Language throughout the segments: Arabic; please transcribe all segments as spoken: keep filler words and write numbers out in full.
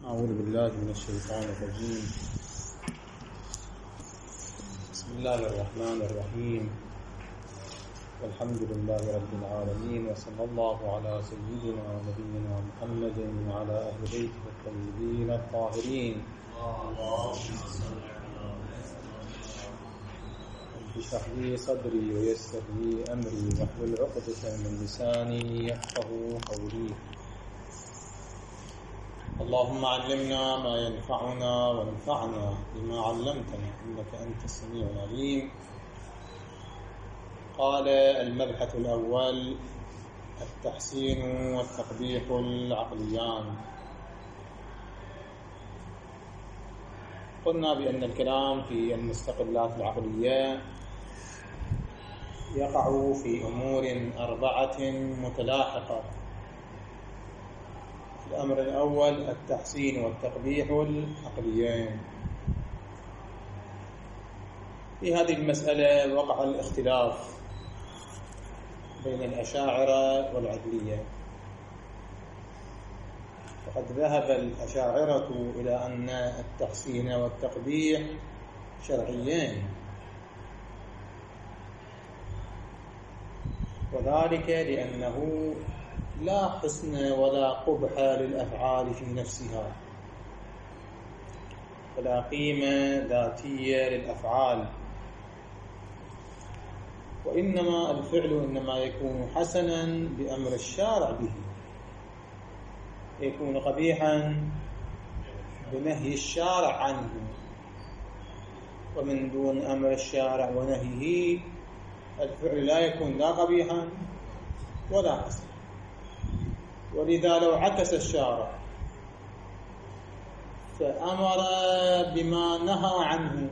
أعوذ بالله من الشيطان الرجيم. بسم الله الرحمن الرحيم، والحمد لله رب العالمين، وصلى الله على سيدنا ونبينا محمد وعلى أهل بيته الطيبين الطاهرين. رب اشرح لي صدري ويسر لي أمري واحلل عقدة من لساني يفقهوا قولي. اللهم علمنا ما ينفعنا وانفعنا بما علمتنا إنك أنت السميع العليم. قال المبحث الأول: التحسين والتقبيح العقليان. قلنا بأن الكلام في المستقلات العقلية يقع في أمور أربعة متلاحقة. الأمر الأول التحسين والتقبيح العقليان. في هذه المسألة وقع الاختلاف بين الأشاعرة والعدلية، فقد ذهب الأشاعرة إلى أن التحسين والتقبيح شرعيان، وذلك لأنه لا حسن ولا قبح للأفعال في نفسها، ولا قيمة ذاتية للأفعال، وإنما الفعل إنما يكون حسنا بأمر الشارع به، يكون قبيحا بنهي الشارع عنه، ومن دون أمر الشارع ونهيه الفعل لا يكون لا قبيحا ولا حسنا. ولذا لو عكس الشارع فأمر بما نهى عنه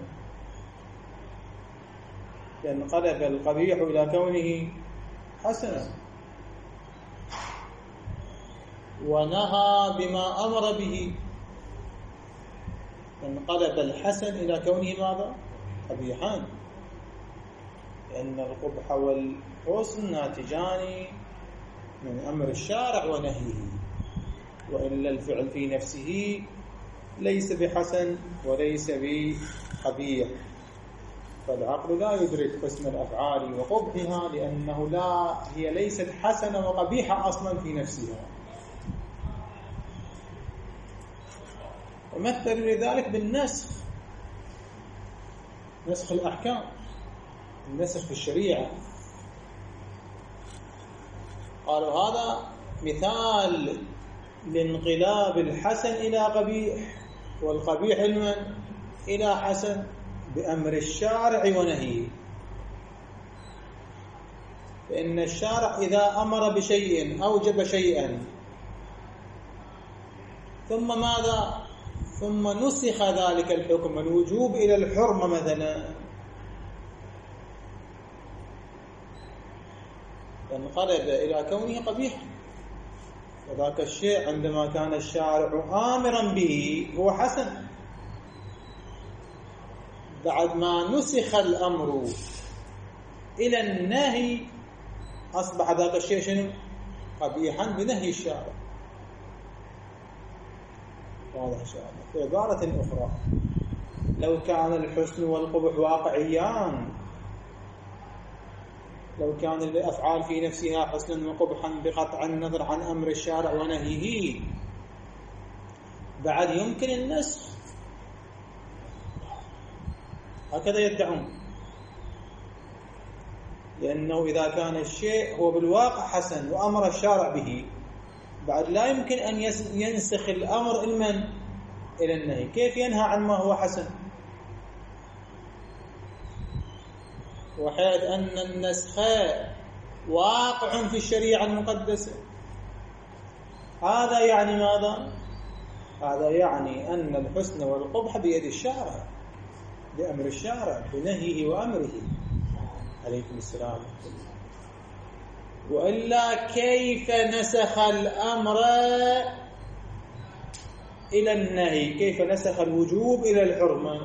ينقلب القبيح إلى كونه حسنا، ونهى بما أمر به ينقلب الحسن إلى كونه ماذا؟ قبيحا، لأن القبح والحسن ناتجان من أمر الشارع ونهيه، وإلا الفعل في نفسه ليس بحسن وليس بقبيح. فالعقل لا يدرك حسن الأفعال وقبحها، لأنه لا هي ليست حسنة وقبيحة أصلا في نفسها. ومثل لذلك بالنسخ، نسخ الأحكام، النسخ في الشريعة. قالوا هذا مثال لانقلاب الحسن إلى قبيح، والقبيح المن إلى حسن بأمر الشارع ونهيه. فإن الشارع إذا أمر بشيء أوجب شيئا ثم ماذا؟ ثم نسخ ذلك الحكم الوجوب إلى الحرمة مثلا، انقلب إلى كونه قبيحا. وذاك الشيء عندما كان الشارع آمرا به هو حسن، بعد ما نسخ الأمر إلى النهي أصبح ذاك الشيء شنو؟ قبيحا بنهي الشارع. واضح إن شاء الله. في عبارة أخرى، لو كان الحسن والقبح واقعيان، لو كان الأفعال في نفسها حسنا وقبحا بقطع النظر عن أمر الشارع ونهيه، بعد يمكن النسخ، هكذا يدعون. لأنه إذا كان الشيء هو بالواقع حسن وأمر الشارع به، بعد لا يمكن أن ينسخ الأمر المن إلى النهي. كيف ينهى عن ما هو حسن؟ وحيث أن النسخ واقع في الشريعة المقدسة. هذا يعني ماذا؟ هذا يعني أن الحسن والقبح بيد الشارع، بأمر الشارع، بنهيه وأمره عليكم السلام. وإلا كيف نسخ الأمر إلى النهي؟ كيف نسخ الوجوب إلى الحرمة؟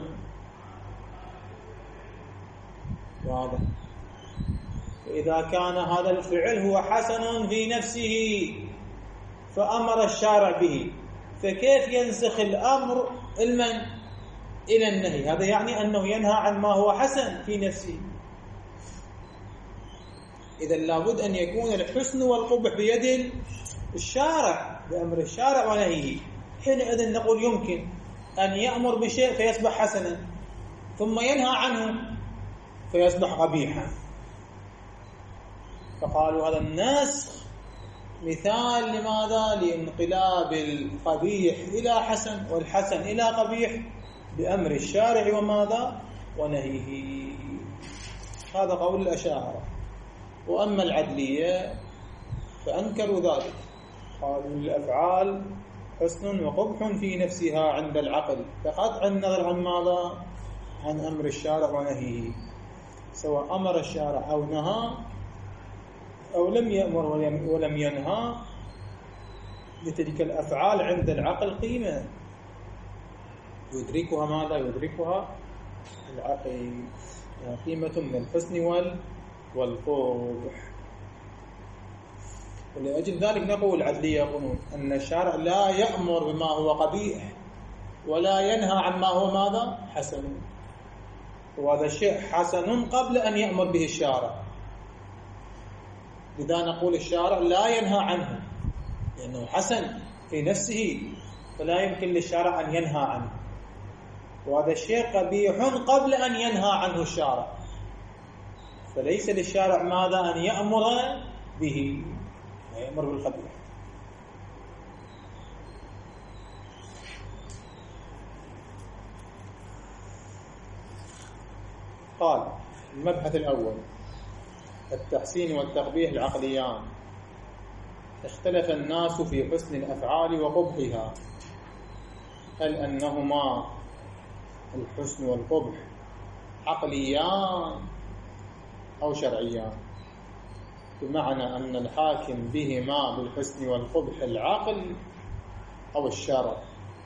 واضح. إذا كان هذا الفعل هو حسن في نفسه فأمر الشارع به، فكيف ينسخ الأمر المن إلى النهي؟ هذا يعني أنه ينهى عن ما هو حسن في نفسه. إذا لابد أن يكون الحسن والقبح بيد الشارع، بأمر الشارع ونهيه. حينئذ نقول يمكن أن يأمر بشيء فيصبح حسنا، ثم ينهى عنه فيصبح قبيحا. فقالوا هذا النسخ مثال لماذا؟ لانقلاب القبيح إلى حسن والحسن إلى قبيح بأمر الشارع وماذا؟ ونهيه. هذا قول الأشاعرة. وأما العدلية فأنكروا ذلك، قالوا الأفعال حسن وقبح في نفسها عند العقل بقطع النظر عن ماذا؟ عن أمر الشارع ونهيه، سواء أمر الشارع أو نهى أو لم يأمر ولم ينهى، لتلك الأفعال عند العقل قيمة يدركها ماذا؟ يدركها العقل، يعني قيمة من الحسن والقبح. ولأجل ذلك نقول العدلية يقولون أن الشارع لا يأمر بما هو قبيح ولا ينهى عن ما هو ماذا؟ حسن، وهذا الشيء حسن قبل أن يأمر به الشارع. لذا نقول الشارع لا ينهى عنه لأنه حسن في نفسه، فلا يمكن للشارع أن ينهى عنه. وهذا الشيء قبيح قبل أن ينهى عنه الشارع، فليس للشارع ماذا؟ أن يأمر به، يأمر بالقبيح. قال المبحث الأول: التحسين والتقبيح العقليان. اختلف الناس في حسن الأفعال وقبحها، هل أنهما الحسن والقبح عقليان أو شرعيان؟ بمعنى أن الحاكم بهما بالحسن والقبح العقل أو الشرع.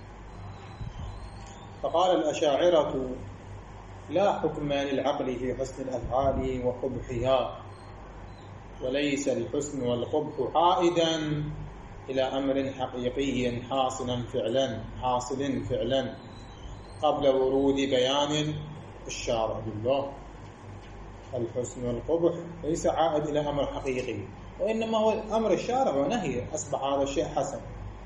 فقال الأشاعرة: لا حكم للعقل في حسن الأفعال وقبحها، وليس الحسن والقبح عائدا إلى أمر حقيقي حاصلا فعلا حاصل فعلا قبل ورود بيان الشارع بالله. الحسن والقبح ليس عائد إلى أمر حقيقي، وإنما هو أمر الشارع ونهي، أصبح هذا الشيء حسن،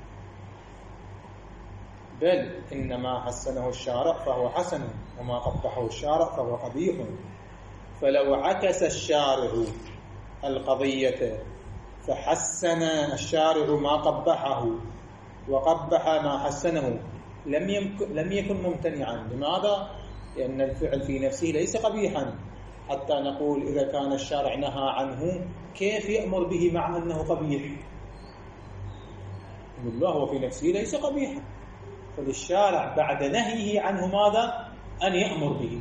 بل إنما حسنه الشارع فهو حسن، وما قبحه الشارع فهو قبيح. فلو عكس الشارع القضية فحسن الشارع ما قبحه وقبح ما حسنه لم يمكن لم يكن ممتنعا. لماذا؟ لأن الفعل في نفسه ليس قبيحا حتى نقول إذا كان الشارع نهى عنه كيف يأمر به مع أنه قبيح؟ الله هو في نفسه ليس قبيحا، فللشارع بعد نهيه عنه ماذا؟ أن يأمر به.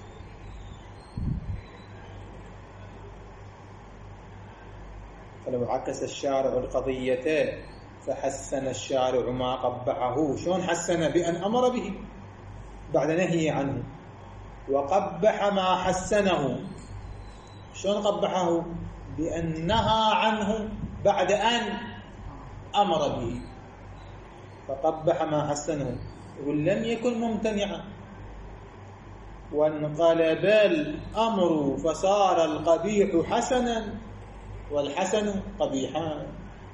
فلو عكس الشارع القضية فحسن الشارع ما قبحه. شلون حسن؟ بأن أمر به بعد نهيه عنه، وقبح ما حسنه. شلون قبحه؟ بأن نهى عنه بعد أن أمر به، فقبح ما حسنه. ولم يكن ممتنعا، وانقلب الأمر فصار القبيح حسنا والحسن قبيحا.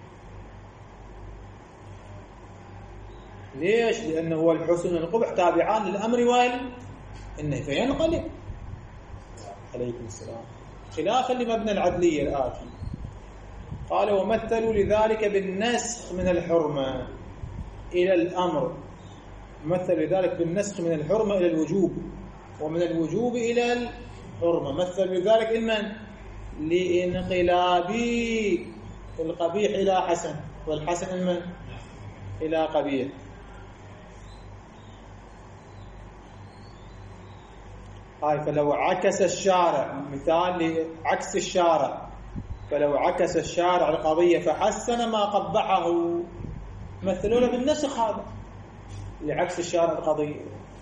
ليش؟ لأنه هو الحسن والقبح تابعان للأمر والنهي، فينقلب. عليكم السلام. خلافا لمبنى العدلية الآتي، قال: ومثلوا لذلك بالنسخ من الحرمة إلى الأمر. مثل لذلك بالنسخ من الحرمة إلى الوجوب، ومن الوجوب إلى الحرمة. مثل لذلك إما لانقلاب القبيح إلى حسن، والحسن إما إلى قبيح. هاي فلو عكس الشارع، مثال لعكس الشارع، فلو عكس الشارع القضية فحسن ما قبحه، مثلوا له بالنسخ هذا لعكس الشارع القضية.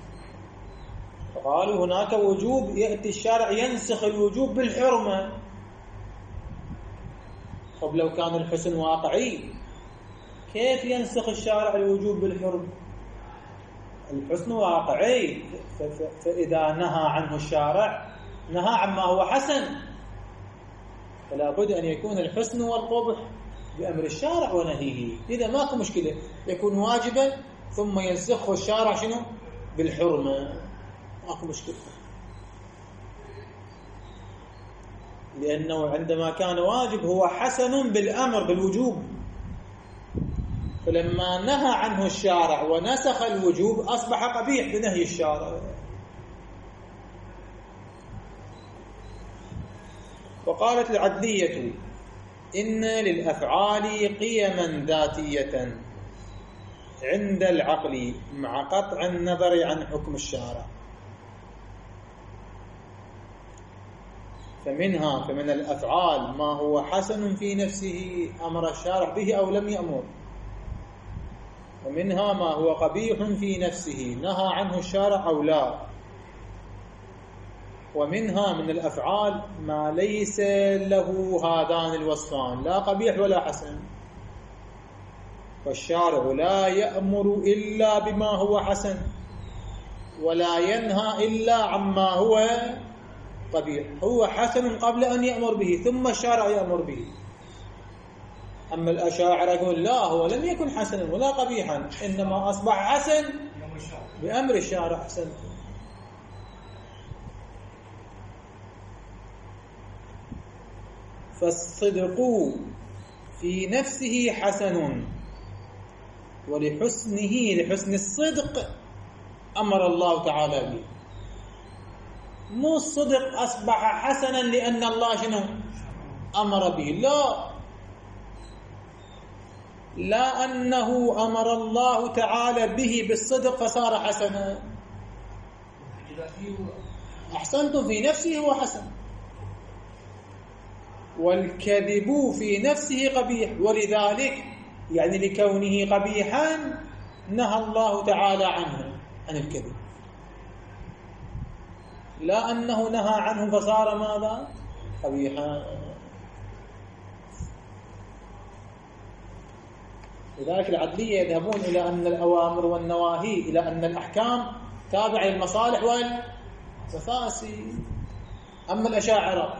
فقالوا هناك وجوب يأتي الشارع ينسخ الوجوب بالحرمة. طب لو كان الحسن واقعي كيف ينسخ الشارع الوجوب بالحرم؟ الحسن واقعي، فإذا نهى عنه الشارع نهى عما هو حسن، فلا بد أن يكون الحسن والقبح بأمر الشارع ونهيه. إذا ماكو مشكلة، يكون واجبا ثم ينسخه الشارع شنو؟ بالحرمة، ماكو مشكلة. لأنه عندما كان واجب هو حسن بالأمر بالوجوب، فلما نهى عنه الشارع ونسخ الوجوب أصبح قبيح بنهي الشارع. وقالت العدلية: إن للأفعال قيما ذاتية عند العقل مع قطع النظر عن حكم الشارع، فمنها فمن الأفعال ما هو حسن في نفسه أمر الشارع به أو لم يأمر، ومنها ما هو قبيح في نفسه نهى عنه الشارع أو لا، ومنها من الأفعال ما ليس له هذان الوصفان، لا قبيح ولا حسن، فالشارع لا يأمر إلا بما هو حسن ولا ينهى إلا عما هو قبيح. هو حسن قبل أن يأمر به ثم الشارع يأمر به. أما الأشاعرة يقول لا، هو لم يكن حسنا ولا قبيحا، إنما أصبح حسن بأمر الشارع. حسن. فالصدق في نفسه حسن، ولحسنه لحسن الصدق أمر الله تعالى به. مو الصدق أصبح حسنا لأن الله شنو أمر به، لا، لا أنه أمر الله تعالى به بالصدق فصار حسنا. أحسنتم في نفسه هو حسن، والكذب في نفسه قبيح، ولذلك يعني لكونه قبيحا نهى الله تعالى عنه عن الكذب، لا أنه نهى عنه فصار ماذا؟ قبيحا. لذلك العدلية يذهبون إلى أن الأوامر والنواهي، إلى أن الأحكام تابعة للمصالح والمفاسد. أما الأشاعرة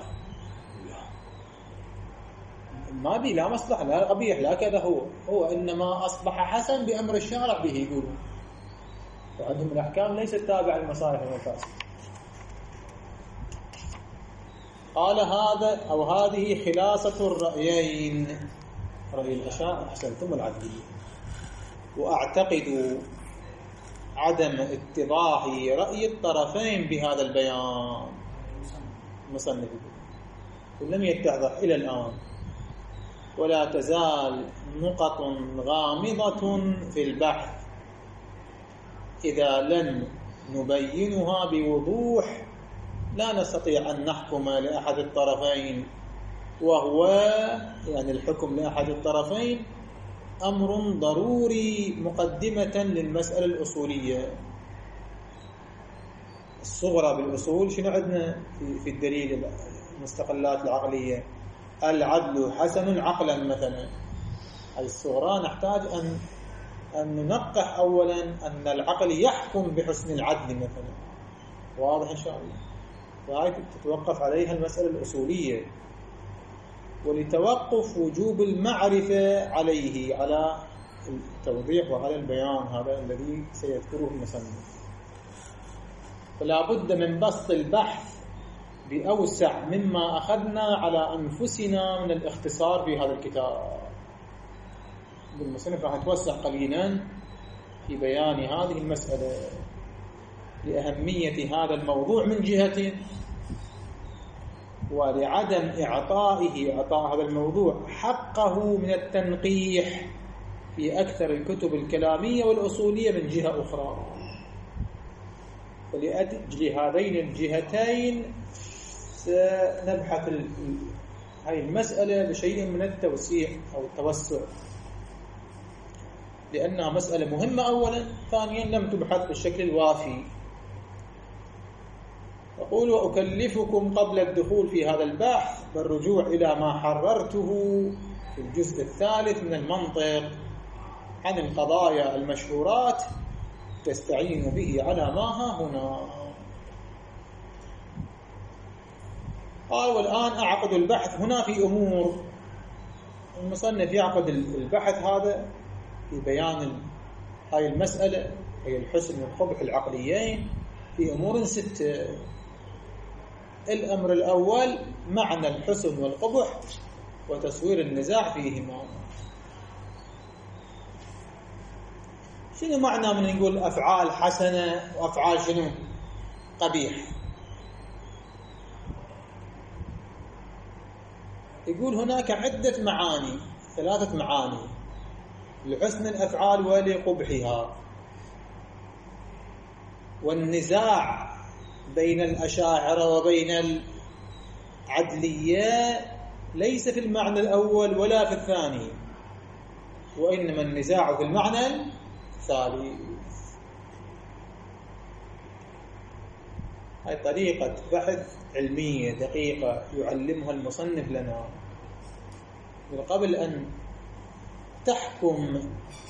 ما بي لا مصلحة لا قبيح لا كذا، هو هو إنما أصبح حسن بأمر الشارع به، يقولون، وعندهم الأحكام ليست تابعة للمصالح والمفاسد. قال هذا أو هذه خلاصة الرأيين، رأي الأشاعرة أحسنتم العدلية. وأعتقد عدم اتضاح رأي الطرفين بهذا البيان، مصنف لم يتضح إلى الآن، ولا تزال نقط غامضة في البحث إذا لم نبينها بوضوح لا نستطيع أن نحكم لأحد الطرفين، وهو يعني الحكم لأحد الطرفين أمر ضروري مقدمة للمسألة الأصولية الصغرى. بالأصول شنو عندنا في الدليل المستقلات العقلية؟ العدل حسن عقلا مثلا. هذه الصغرى نحتاج أن أن ننقح أولا أن العقل يحكم بحسن العدل مثلا، واضح إن شاء الله، وهي تتوقف عليها المسألة الأصولية. ولتوقف وجوب المعرفة عليه، على التوضيح وعلى البيان هذا الذي سيذكره المصنف، فلا بد من بسط البحث بأوسع مما أخذنا على أنفسنا من الاختصار في هذا الكتاب. المصنف راح يتوسع قليلا في بيان هذه المسألة لأهمية هذا الموضوع من جهة، ولعدم إعطائه إعطاء هذا الموضوع حقه من التنقيح في أكثر الكتب الكلامية والأصولية من جهة أخرى. ولأجل هذين الجهتين سنبحث هذه المسألة بشيء من التوسيع أو التوسع، لأنها مسألة مهمة أولا، ثانيا لم تبحث بالشكل الوافي. أقول وأكلفكم قبل الدخول في هذا البحث بالرجوع إلى ما حررته في الجزء الثالث من المنطق عن القضايا المشهورات تستعين به على ما ها هنا. قال والآن أعقد البحث هنا في أمور. المصنف يعقد البحث هذا في بيان هاي المسألة، هي الحسن والقبح العقليين، في أمور ستة. الأمر الأول معنى الحسن والقبح وتصوير النزاع فيهما. شنو معنى من نقول أفعال حسنة وأفعال شنو قبيح؟ يقول هناك عدة معاني، ثلاثة معاني لحسن الأفعال ولقبحها. والنزاع بين الأشاعرة وبين العدلية ليس في المعنى الأول ولا في الثاني، وإنما النزاع في المعنى الثالث. هاي طريقة بحث علمية دقيقة يعلمها المصنف لنا. قبل أن تحكم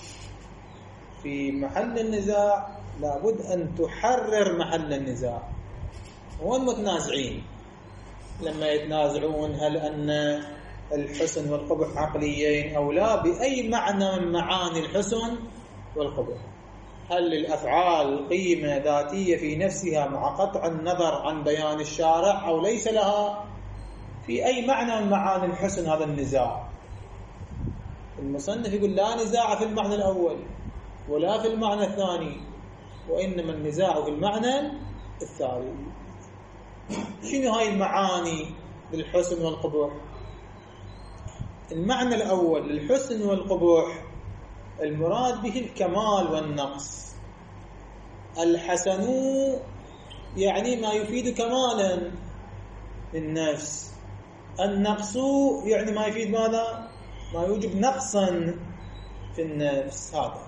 في محل النزاع لابد أن تحرر محل النزاع. وين متنازعين لما يتنازعون هل أن الحسن والقبح عقليين أو لا؟ بأي معنى من معاني الحسن والقبح؟ هل للأفعال قيمة ذاتية في نفسها مع قطع النظر عن بيان الشارع أو ليس لها؟ في أي معنى من معاني الحسن هذا النزاع؟ المصنف يقول لا نزاع في المعنى الأول ولا في المعنى الثاني، وإنما النزاع في المعنى الثالث. شنو هاي المعاني للحسن والقبح؟ المعنى الأول للحسن والقبح المراد به الكمال والنقص. الحسن يعني ما يفيد كمالا للنفس، النقص يعني ما يفيد ماذا؟ ما يوجب نقصا في النفس. هذا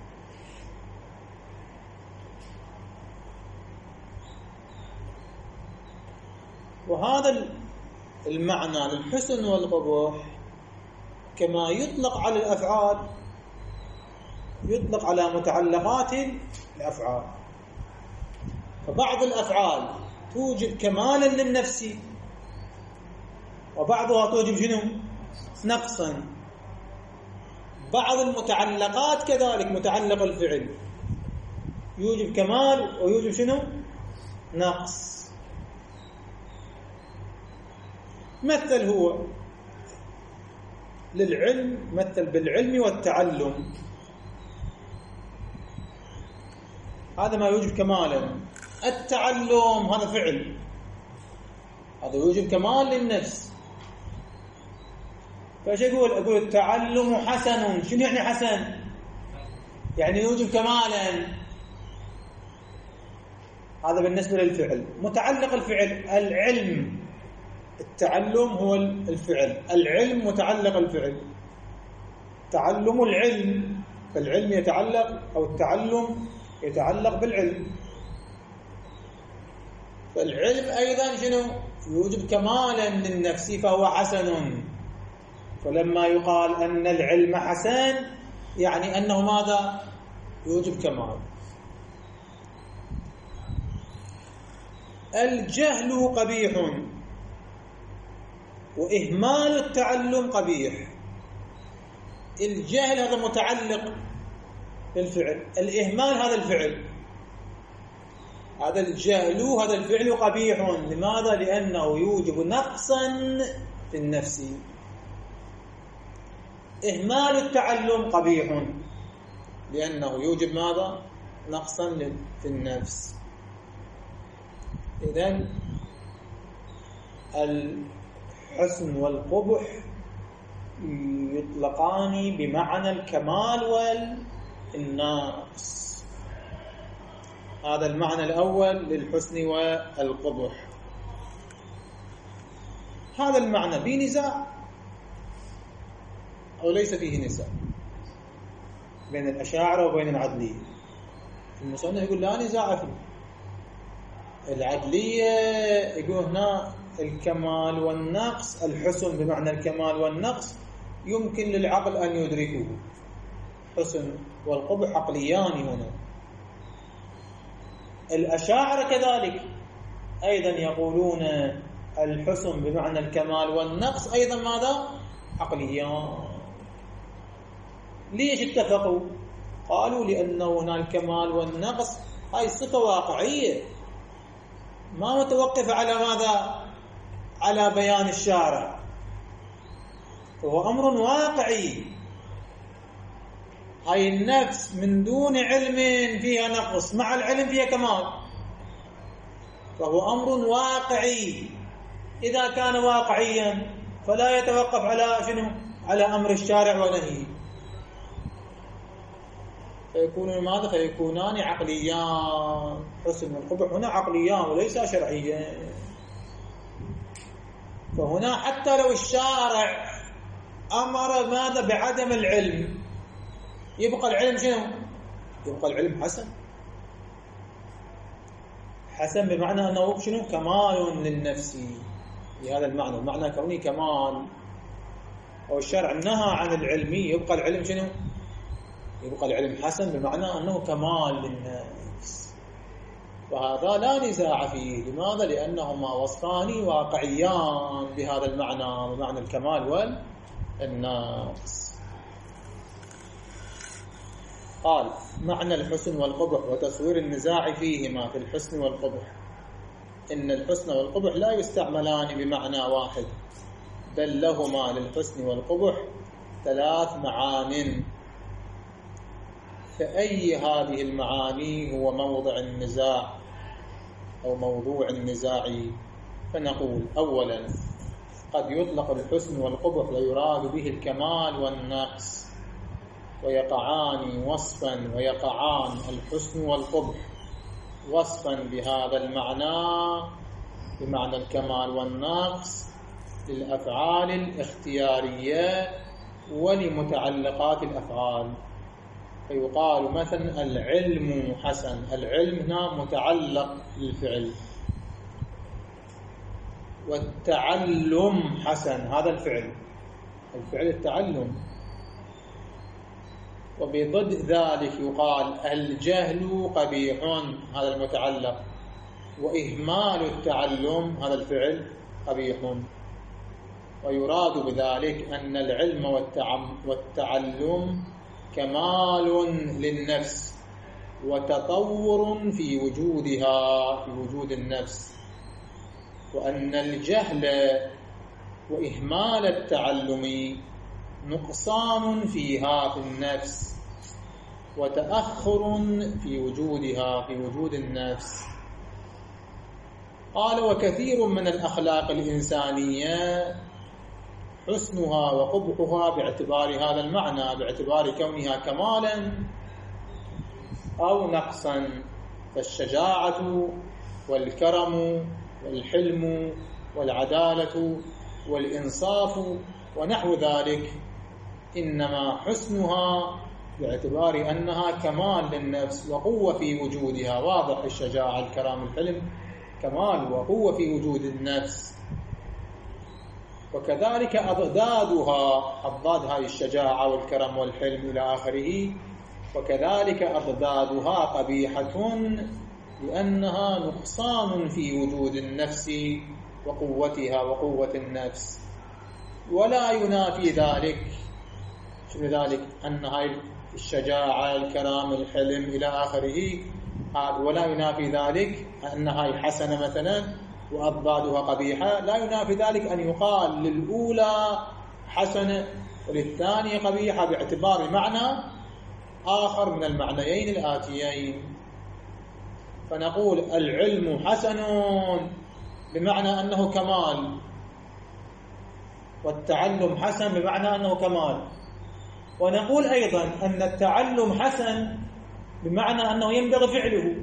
وهذا المعنى للحسن والقبح كما يطلق على الأفعال يطلق على متعلقات الأفعال. فبعض الأفعال توجب كمالا للنفس وبعضها توجب شنو؟ نقصا. بعض المتعلقات كذلك، متعلق الفعل يوجب كمال ويوجب شنو؟ نقص. مثل هو للعلم، مثل بالعلم والتعلم، هذا ما يوجب كمالا. التعلم هذا فعل، هذا يوجب كمال للنفس. فايش يقول؟ اقول التعلم حسن. شنو يعني حسن؟ يعني يوجب كمالا. هذا بالنسبة للفعل. متعلق الفعل العلم، التعلم هو الفعل، العلم متعلق الفعل، تعلم العلم، فالعلم يتعلق أو التعلم يتعلق بالعلم. فالعلم أيضا شنو؟ يوجب كمالا للنفس فهو حسن. فلما يقال أن العلم حسن يعني أنه ماذا؟ يوجب كمال. الجهل قبيح وإهمال التعلم قبيح. الجهل هذا متعلق بالفعل، الإهمال هذا الفعل، هذا الجهل هذا الفعل قبيح. لماذا؟ لأنه يوجب نقصا في النفس. إهمال التعلم قبيح لأنه يوجب ماذا؟ نقصا في النفس. إذن الحسن والقبح يطلقان بمعنى الكمال والنقص. هذا المعنى الأول للحسن والقبح. هذا المعنى فيه نزاع أو ليس فيه نزاع بين الأشاعرة وبين العدلية؟ المصنف يقول لا نزاع فيه. العدلية يقول هنا الكمال والنقص، الحسن بمعنى الكمال والنقص يمكن للعقل أن يدركه، الحسن والقبح عقليان هنا. الأشاعرة كذلك أيضا يقولون الحسن بمعنى الكمال والنقص أيضا ماذا؟ عقليان. ليش اتفقوا؟ قالوا لأنه هنا الكمال والنقص هاي صفة واقعية ما متوقفة على ماذا؟ على بيان الشارع، وهو أمر واقعي. هاي النفس من دون علم فيها نقص، مع العلم فيها كمال، فهو أمر واقعي. إذا كان واقعيا فلا يتوقف على شنو؟ على أمر الشارع ونهيه، فيكون ماذا؟ فيكونان عقليان. حسن والقبح هنا عقليان وليس شرعيان. فهنا حتى لو الشارع أمر ماذا؟ بعدم العلم، يبقى العلم شنو؟ يبقى العلم حسن. حسن بمعنى أنه شنو؟ كمال للنفس بهذا المعنى، المعنى كوني كمال. أو الشرع نهى عن العلم، يبقى العلم شنو؟ يبقى العلم حسن بمعنى أنه كمال للنفس. وهذا لا نزاع فيه. لماذا؟ لأنهما وصفان واقعيان بهذا المعنى، بمعنى الكمال والنقص. قال: معنى الحسن والقبح وتصوير النزاع فيهما في الحسن والقبح. إن الحسن والقبح لا يستعملان بمعنى واحد، بل لهما للحسن والقبح ثلاث معان. فأي هذه المعاني هو موضع النزاع أو موضوع النزاع؟ فنقول: أولا، قد يطلق الحسن والقبح ويراد به الكمال والنقص، ويقعان وصفا ويقعان الحسن والقبح وصفا بهذا المعنى، بمعنى الكمال والنقص، للأفعال الاختيارية ولمتعلقات الأفعال. فيقال مثلا العلم حسن، العلم هنا متعلق للفعل. والتعلم حسن، هذا الفعل، الفعل التعلم. وبضد ذلك يقال الجهل قبيح، هذا المتعلق. وإهمال التعلم، هذا الفعل، قبيح. ويراد بذلك أن العلم والتعلم كمال للنفس وتطور في وجودها، في وجود النفس. وأن الجهل وإهمال التعلم نقصان فيها في النفس وتأخر في وجودها، في وجود النفس. قال: وكثير من الأخلاق الإنسانية حسنها وقبحها باعتبار هذا المعنى، باعتبار كونها كمالا أو نقصا. فالشجاعة والكرم والحلم والعدالة والإنصاف ونحو ذلك إنما حسنها باعتبار أنها كمال للنفس وقوة في وجودها. واضح، الشجاعة الكرم الحلم كمال وقوة في وجود النفس. وكذلك أضدادها، أضداد هذه الشجاعة والكرم والحلم إلى آخره، وكذلك أضدادها قبيحة لأنها نقصان في وجود النفس وقوتها وقوة النفس. ولا ينافي ذلك، شنو ذلك؟ أن هاي الشجاعة الكرام الحلم إلى آخره، ولا ينافي ذلك أن هاي حسنة مثلا وأضدادها قبيحة. لا ينافي ذلك أن يقال للأولى حسنة وللثانية قبيحة باعتبار معنى آخر من المعنيين الآتيين. فنقول العلم حسن بمعنى أنه كمال، والتعلم حسن بمعنى أنه كمال. ونقول أيضا أن التعلم حسن بمعنى أنه ينبغي فعله،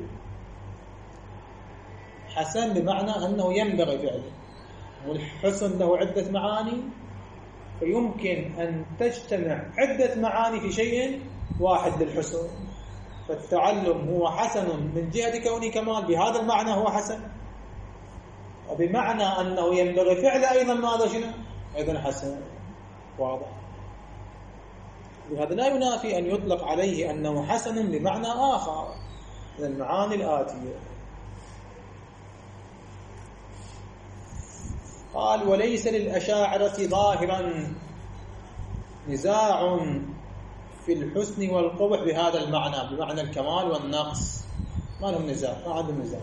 حسن بمعنى أنه ينبغي فعله. والحسن له عدة معاني، فيمكن أن تجتمع عدة معاني في شيء واحد للحسن. فالتعلم هو حسن من جهة كونه كمال، بهذا المعنى هو حسن، وبمعنى أنه ينبغي فعل أيضا ماذا شنو؟ أيضا حسن. واضح. وهذا لا ينافي أن يطلق عليه أنه حسن بمعنى آخر من المعاني الآتية. قال: وليس للأشاعرة ظاهرا نزاع في الحسن والقبح بهذا المعنى، بمعنى الكمال والنقص، ما لهم نزاع، ما عندهم نزاع،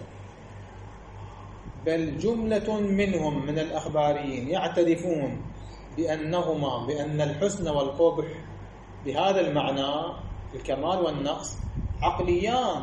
بل جملة منهم من الأخباريين يعترفون بأنهما بأن الحسن والقبح بهذا المعنى الكمال والنقص عقليان.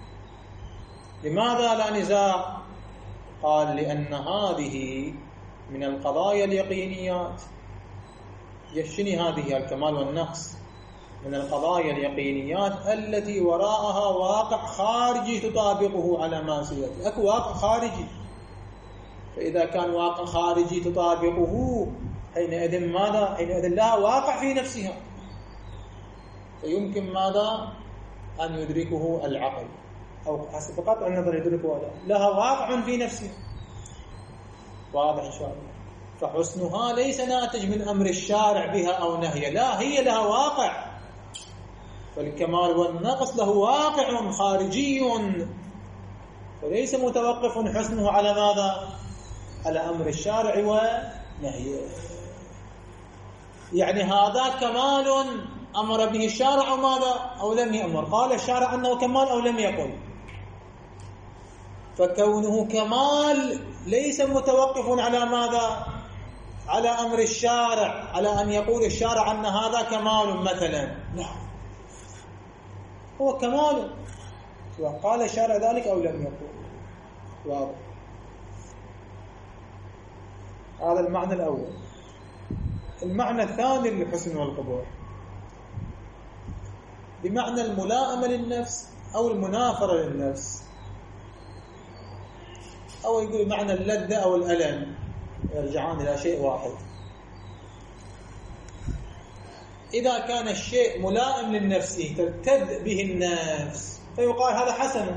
لماذا لا نزاع؟ قال: لأن هذه من القضايا اليقينيات. يشني هذه الكمال والنقص من القضايا اليقينيات التي وراءها واقع خارجي تطابقه على ما سيأتي. أكو واقع خارجي، فإذا كان واقع خارجي تطابقه حينئذ ماذا؟ حينئذ لها واقع في نفسها، فيمكن ماذا؟ أن يدركه العقل، أو حسب قطع النظر يدركه هذا، لها واقع في نفسها. واضح إن شاء الله. فحسنها ليس ناتج من أمر الشارع بها أو نهيه، لا، هي لها واقع. فالكمال والنقص له واقع خارجي، وليس متوقف حسنه على ماذا؟ على أمر الشارع ونهيه. يعني هذا كمال أمر به الشارع أو ماذا؟ أو لم يأمر. قال الشارع أنه كمال أو لم يقل، فكونه كمال ليس متوقف على ماذا؟ على أمر الشارع، على أن يقول الشارع أن هذا كمال مثلا، نعم هو كمال، وقال الشارع ذلك أو لم يقل. واضح. هذا المعنى الأول. المعنى الثاني للحسن والقبح بمعنى الملائمة للنفس أو المنافرة للنفس، أو يقول معنى اللذة أو الألم، يرجعان إلى شيء واحد. إذا كان الشيء ملائم للنفس ترتد به النفس فيقال هذا حسن،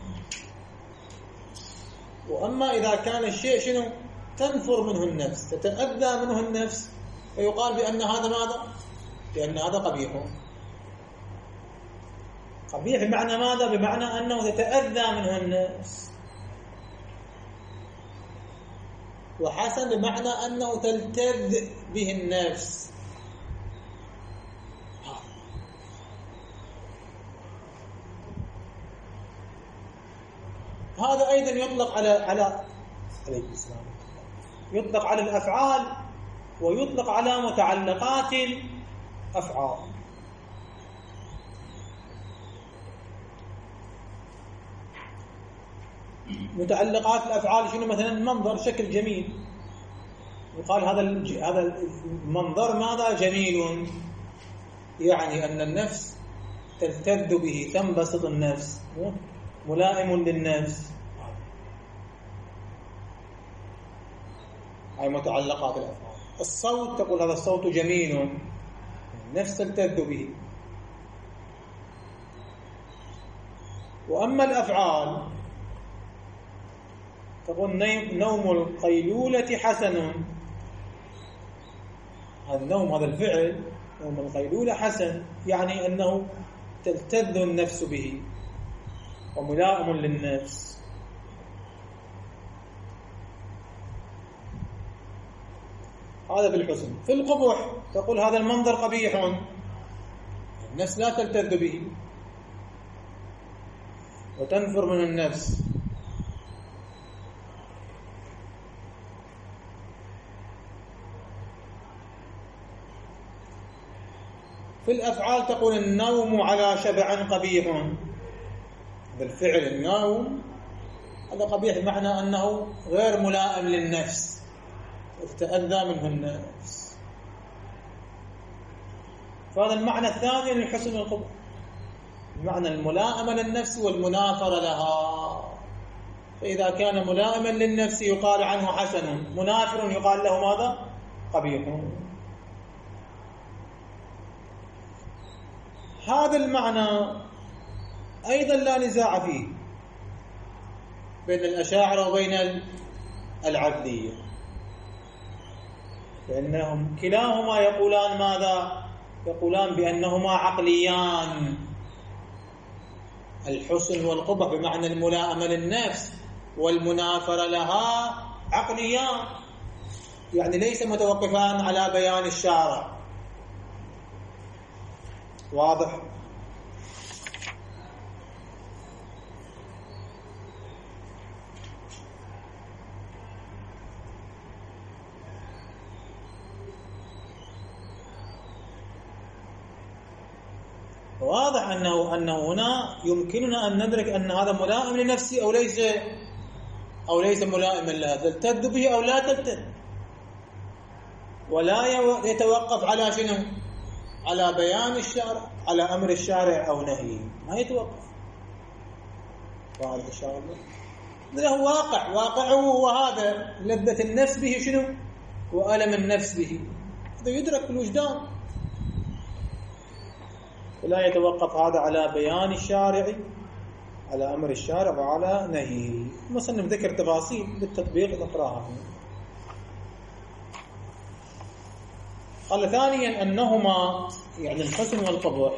وأما إذا كان الشيء شنو؟ تنفر منه النفس، تتأذى منه النفس، فيقال بأن هذا ماذا؟ بأن هذا قبيح. قبيح بمعنى ماذا؟ بمعنى أنه تتأذى منه النفس. وحسن بمعنى أنه تلتذ به النفس. هذا أيضا يطلق على على عليه السلام، يطلق على الأفعال ويطلق على متعلقات الأفعال. متعلقات الأفعال شنو؟ مثلا منظر شكل جميل، يقال هذا هذا المنظر ماذا؟ جميل، يعني أن النفس تلتذ به، تنبسط النفس، ملائم للنفس. هاي متعلقات الأفعال. الصوت تقول هذا الصوت جميل، النفس تلتذ به. وأما الأفعال تقول نوم القيلولة حسن، هذا النوم، هذا الفعل نوم القيلولة حسن، يعني أنه تلتذ النفس به وملائم للنفس. هذا بالحسن. في القبح تقول هذا المنظر قبيح، النفس لا تلتذ به وتنفر من النفس. في الأفعال تقول النوم على شبع قبيح، بالفعل النوم هذا قبيح بمعنى أنه غير ملائم للنفس، تتأذى منه النفس. فهذا المعنى الثاني للحسن والقبح، بمعنى الملائمة للنفس والمنافرة لها. فإذا كان ملائما للنفس يقال عنه حسن، منافر يقال له ماذا؟ قبيح. هذا المعنى أيضا لا نزاع فيه بين الأشاعرة وبين العدلية، لأنهم كلاهما يقولان ماذا؟ يقولان بأنهما عقليان، الحسن والقبح بمعنى الملائمة للنفس والمنافرة لها عقليان، يعني ليس متوقفان على بيان الشارع. واضح؟ واضح أنه أنه هنا يمكننا أن ندرك أن هذا ملائم لنفسي أو ليس أو ليس ملائما لها، تلتذ به أو لا تلتذ، ولا يتوقف على شنو؟ على بيان الشارع، على أمر الشارع أو نهيه، ما يتوقف. واضح إن شاء الله؟ له واقع، واقعه هو هذا، لذة النفس به شنو؟ وألم النفس به، هذا يدرك في الوجدان، ولا يتوقف هذا على بيان الشارع، على أمر الشارع وعلى نهيه. المصنف ذكر تفاصيل بالتطبيق نقراها. قال ثانيا أنهما يعني الحسن والقبح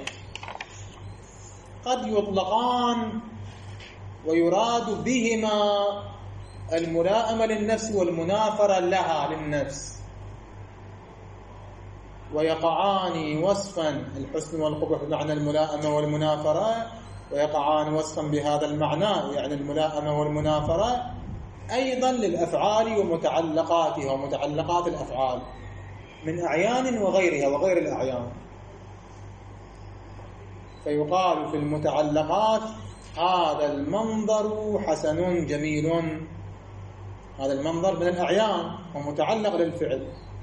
قد يطلقان ويراد بهما الملائمة للنفس والمنافرة لها للنفس، ويقعان وصفا الحسن والقبح بمعنى الملائمة والمنافرة، ويقعان وصفا بهذا المعنى يعني الملائمة والمنافرة أيضا للأفعال ومتعلقاتها ومتعلقات الأفعال من أعيان وغيرها وغير الأعيان. فيقال في المتعلقات هذا المنظر حسن جميل، هذا المنظر من الأعيان ومتعلق للفعل.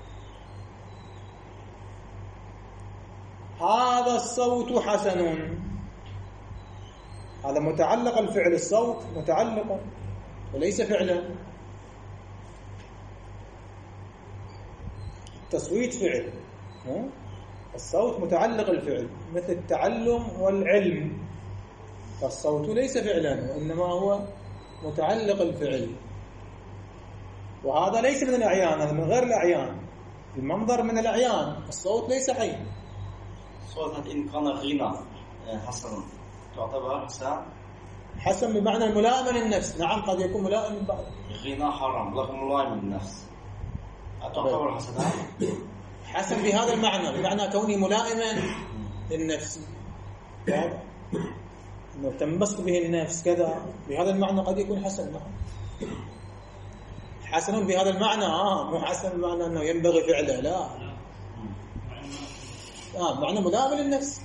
هذا الصوت حسن، هذا متعلق الفعل، الصوت متعلق وليس فعلا. التصويت فعل، الصوت متعلق الفعل، مثل التعلم والعلم، فالصوت ليس فعلا وإنما هو متعلق الفعل، وهذا ليس من الأعيان، هذا من غير الأعيان. المنظر من الأعيان، الصوت ليس عين. الصوت إن كان غنى حسن تعتبر حسن؟ حسن بمعنى الملائمة للنفس، نعم قد يكون ملائم للبعض. غنى حرام لكن ملائم للنفس تعتبر حسنا؟ حسن بهذا المعنى، بمعنى كونه ملائما للنفس، انه تنبسط به النفس كذا، بهذا المعنى قد يكون حسن. نعم حسن بهذا المعنى، اه مو حسن بمعنى انه ينبغي فعله، لا اه معنى ملائم للنفس.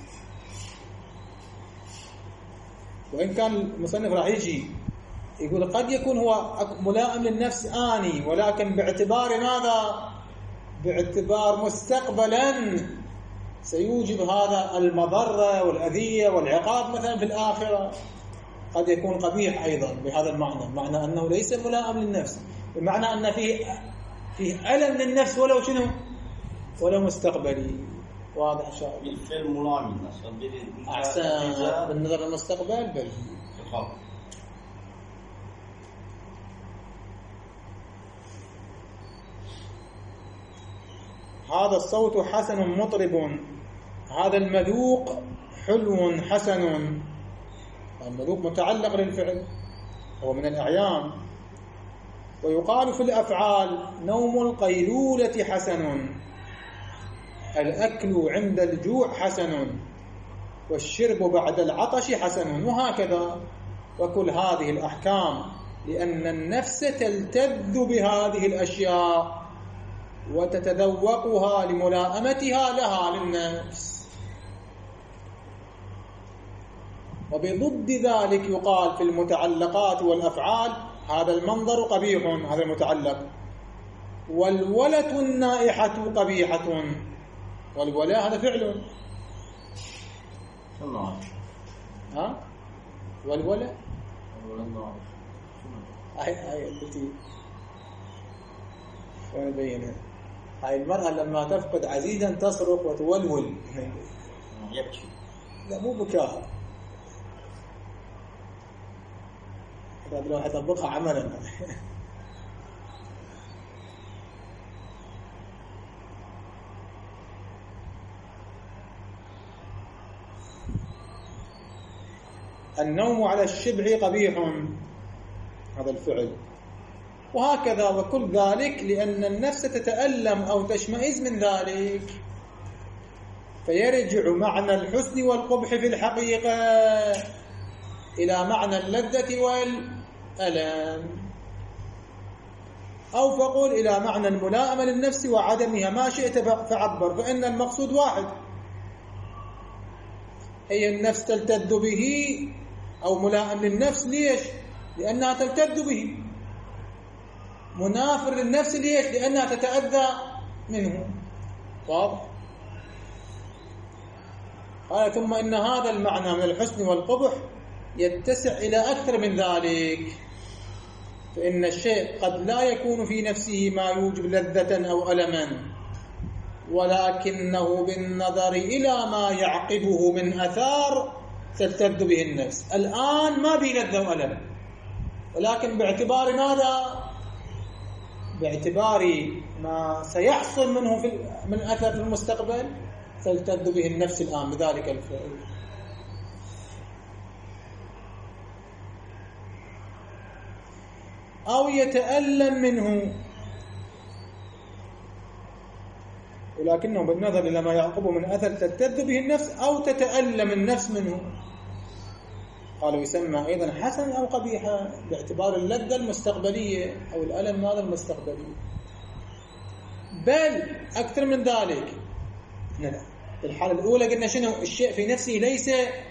وإن كان المصنف راح يجي يقول قد يكون هو ملائم للنفس آني، ولكن باعتبار ماذا؟ باعتبار مستقبلا سيوجب هذا المضرة والأذية والعقاب مثلا في الآخرة، قد يكون قبيح أيضا بهذا المعنى، معنى أنه ليس ملائم للنفس، بمعنى أن فيه فيه ألم للنفس ولو شنو؟ ولو مستقبلي. واضح إن شاء الله؟ بالفعل ملائم للنفس أحسن بالنظر للمستقبل بل هذا الصوت حسن مطرب، هذا المذوق حلو حسن، المذوق متعلق للفعل هو من الأعيان. ويقال في الأفعال نوم القيلولة حسن، الأكل عند الجوع حسن، والشرب بعد العطش حسن، وهكذا. وكل هذه الأحكام لأن النفس تلتذ بهذه الأشياء وتتذوقها لملائمتها لها للنفس. وبضد ذلك يقال في المتعلقات والأفعال هذا المنظر قبيح، هذا المتعلق، والولة النائحة قبيحة، والولاء هذا فعل. الله ها والولاء والله هاي هاي التي شلون نبينها؟ هاي المرأة لما تفقد عزيزا تصرخ وتولول يبكي، لا مو بكاء، هذا لو حطبقها عملا. النوم على الشبع قبيح، هذا الفعل، وهكذا وكل ذلك، لأن النفس تتألم أو تشمئز من ذلك، فيرجع معنى الحسن والقبح في الحقيقة إلى معنى اللذة والألم، أو فقل إلى معنى الملائمة للنفس وعدمها، ما شئت فعبر، فإن المقصود واحد، هي النفس تلتذ به أو ملائم للنفس. ليش؟ لأنها تلتذ به. منافر للنفس ليش؟ لأنها تتأذى منه. واضح؟ قال ثم إن هذا المعنى من الحسن والقبح يتسع إلى أكثر من ذلك، فإن الشيء قد لا يكون في نفسه ما يوجب لذة أو ألما، ولكنه بالنظر إلى ما يعقبه من أثار تلتذ به النفس. الآن ما به لذة وألم، ولكن باعتبار ماذا؟ باعتبار ما سيحصل منه في من أثر في المستقبل تلتذ به النفس الآن بذلك الفعل. أو يتألم منه، ولكنه بالنظر إلى ما يعقبه من أثر تلتذ به النفس أو تتألم النفس منه. قالوا يسمى أيضا حسن أو قبيحا باعتبار اللذة المستقبلية أو الألم هذا المستقبلي. بل أكثر من ذلك، في الحالة الأولى قلنا شنو؟ الشيء في نفسه ليس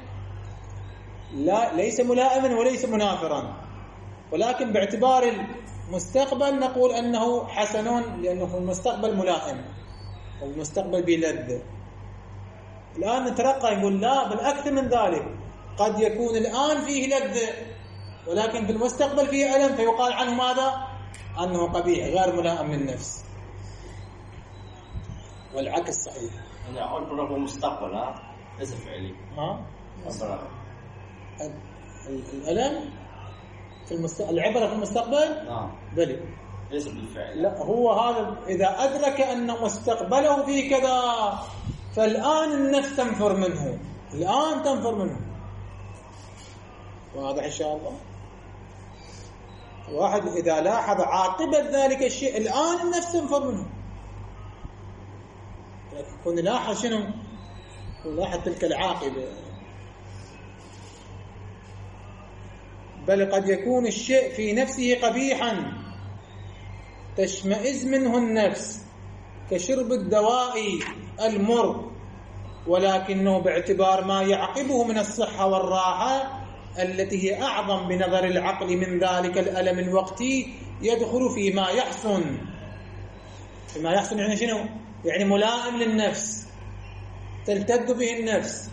لا ليس ملائما وليس منافرا، ولكن باعتبار المستقبل نقول أنه حسن لأنه في المستقبل ملائم أو المستقبل بلذة. الآن نترقى يقول لا، بل أكثر من ذلك، قد يكون الآن فيه لذة ولكن في المستقبل فيه ألم، فيقال عنه ماذا؟ أنه قبيح غير ملائم للنفس، والعكس صحيح. أنا أقول برغم المستقبل ها ليس فعلي. ها؟ الألم في المستقبل، العبرة في المستقبل؟ نعم. بلي. ليس بالفعل. لا، هو هذا إذا أدرك أن مستقبله في كذا، فالآن النفس تنفر منه، الآن تنفر منه. واضح إن شاء الله؟ واحد إذا لاحظ عاقبة ذلك الشيء الآن النفس تنفر منه، يكون لاحظ شنو؟ لاحظ تلك العاقبة. بل قد يكون الشيء في نفسه قبيحا تشمئز منه النفس كشرب الدواء المر، ولكنه باعتبار ما يعقبه من الصحة والراحة التي هي أعظم بنظر العقل من ذلك الألم الوقتي يدخل فيما يحسن. فيما يحسن يعني شنو؟ يعني ملائم للنفس تلتذ به النفس.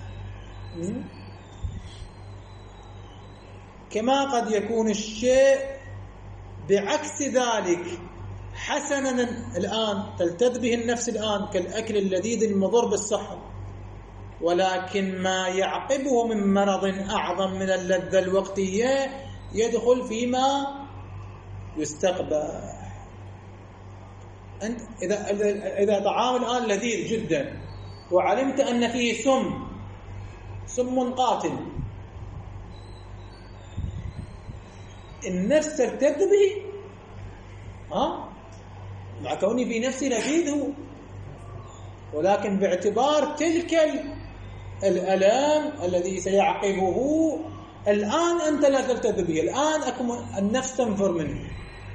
كما قد يكون الشيء بعكس ذلك حسنا الآن تلتذ به النفس الآن كالأكل اللذيذ المضر بالصحة، ولكن ما يعقبه من مرض أعظم من اللذة الوقتية يدخل فيما يستقبل. أنت إذا إذا طعام الآن لذيذ جدا وعلمت أن فيه سم سم قاتل، النفس ترتد به، ها؟ مع كوني في نفسي لذيذ هو، ولكن باعتبار تلك الألام الذي سيعقبه الآن أنت لا ترتد به، الآن أكون النفس تنفر منه.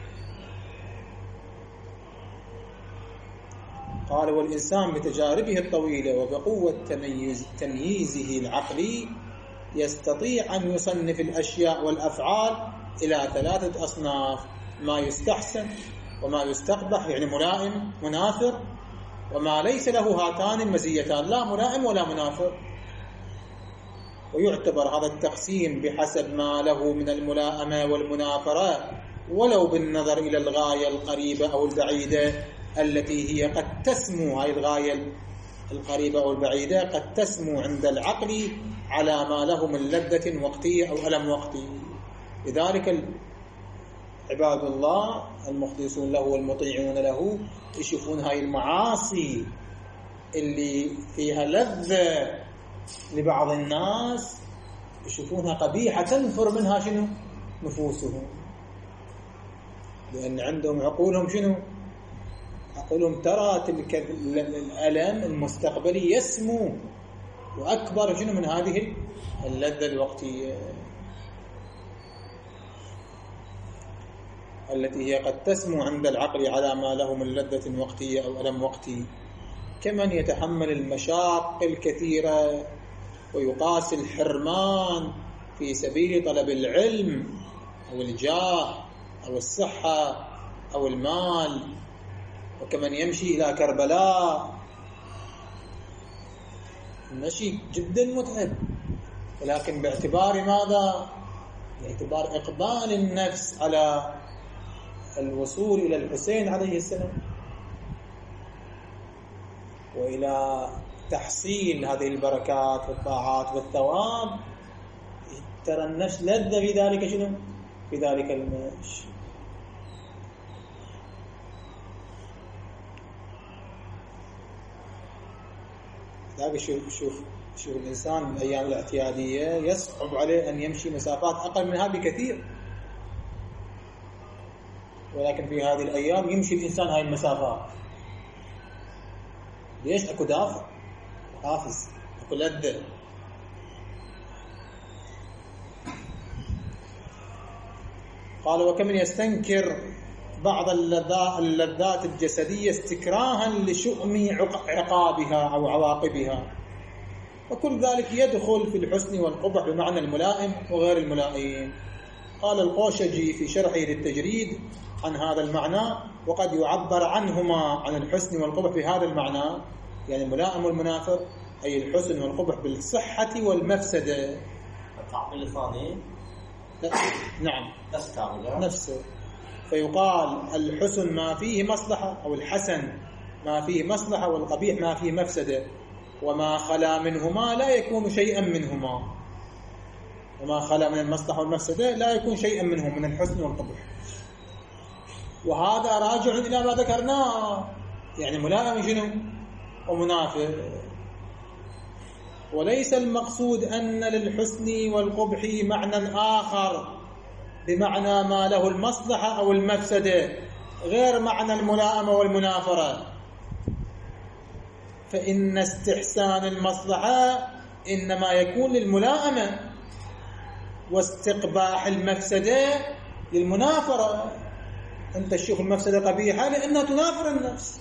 قال والإنسان بتجاربه الطويلة وبقوة تمييز تمييزه العقلي يستطيع أن يصنف الأشياء والأفعال إلى ثلاثة أصناف: ما يستحسن وما يستقبح يعني ملائم منافر، وما ليس له هاتان المزيتان لا ملائم ولا منافر. ويعتبر هذا التقسيم بحسب ما له من الملائمة والمنافرة ولو بالنظر إلى الغاية القريبة أو البعيدة التي هي قد تسمو، هاي الغاية القريبة أو البعيدة قد تسمو عند العقل على ما له من لذة وقتية أو ألم وقتي. لذلك عباد الله المخلصون له والمطيعون له يشوفون هاي المعاصي اللي فيها لذة لبعض الناس يشوفونها قبيحة تنفر منها شنو؟ نفوسهم، لأن عندهم عقولهم شنو؟ عقولهم ترى تلك الألم المستقبلي يسمو وأكبر شنو من هذه اللذة الوقتية التي هي قد تسمو عند العقل على ما له من لذة وقتية أو ألم وقتي، كمن يتحمل المشاق الكثيرة ويقاسي الحرمان في سبيل طلب العلم أو الجاه أو الصحة أو المال، وكمن يمشي إلى كربلاء. المشي جدا متعب، ولكن باعتبار ماذا؟ باعتبار إقبال النفس على الوصول إلى الحسين عليه السلام وإلى تحصيل هذه البركات والطاعات والثواب، ترى النفس لذة في ذلك شنو؟ في ذلك المشي. ذاك شوف شوف شوف الإنسان الأيام الاعتيادية يصعب عليه أن يمشي مسافات أقل منها بكثير، ولكن في هذه الأيام يمشي الإنسان هاي المسافات. ليش؟ أكو دافع حافز، أكو لذة. قال وكمن يستنكر بعض اللذات الجسدية استكراها لشؤم عقابها أو عواقبها، وكل ذلك يدخل في الحسن والقبح بمعنى الملائم وغير الملائم. قال القوشجي في شرحه للتجريد عن هذا المعنى: وقد يعبر عنهما عن الحسن والقبح بهذا المعنى، يعني الملائم والمنافر، أي الحسن والقبح بالصحة والمفسدة. التعبير الثاني نعم نفسه نفسه. فيقال الحسن ما فيه مصلحة، أو الحسن ما فيه مصلحة، والقبيح ما فيه مفسدة، وما خلا منهما لا يكون شيئا منهما، وما خلا من المصلحة والمفسدة لا يكون شيئا منهم من الحسن والقبح. وهذا راجع إلى ما ذكرناه، يعني ملائم شنو ومنافر. وليس المقصود أن للحسن والقبح معنى آخر بمعنى ما له المصلحة أو المفسدة غير معنى الملائمة والمنافرة، فإن استحسان المصلحة إنما يكون للملائمة، واستقباح المفسدة للمنافرة. أنت تشوف المفسدة قبيحة لأنها تنافر النفس،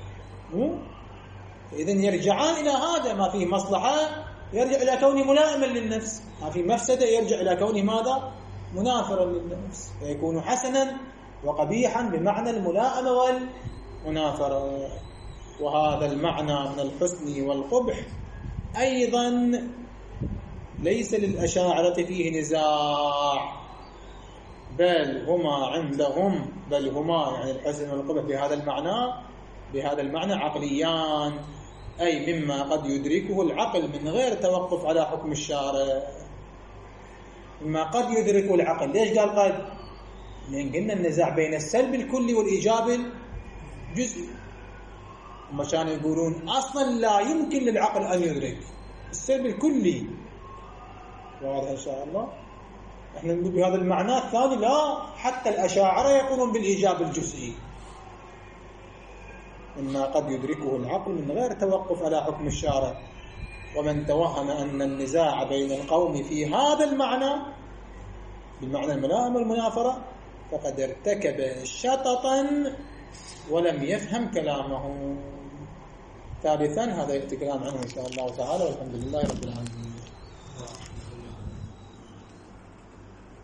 إذن يرجعان إلى هذا، ما فيه مصلحة يرجع إلى كونه ملائما للنفس، ما فيه مفسدة يرجع إلى كونه ماذا؟ منافرا للنفس، فيكون حسنا وقبيحا بمعنى الملائمة والمنافرة. وهذا المعنى من الحسن والقبح أيضا ليس للأشاعرة فيه نزاع، بل هما عندهم بل هما يعني الحسن والقبح بهذا المعنى بهذا المعنى عقليان، أي مما قد يدركه العقل من غير توقف على حكم الشارع، مما قد يدركه العقل. ليش قال قد؟ لأن قلنا النزاع بين السلب الكلي والإيجاب الجزئي، هم كانوا يقولون أصلا لا يمكن للعقل أن يدرك السلب الكلي، واضح إن شاء الله. احنا نقول بهذا المعنى الثاني لا، حتى الأشاعرة يقولون بالإيجاب الجزئي، مما قد يدركه العقل من غير توقف على حكم الشارع. ومن توهم أن النزاع بين القوم في هذا المعنى بالمعنى الملائم والمنافرة فقد ارتكب شططا ولم يفهم كلامه. ثالثا هذا يأتي كلام عنه إن شاء الله تعالى، والحمد لله رب العالمين.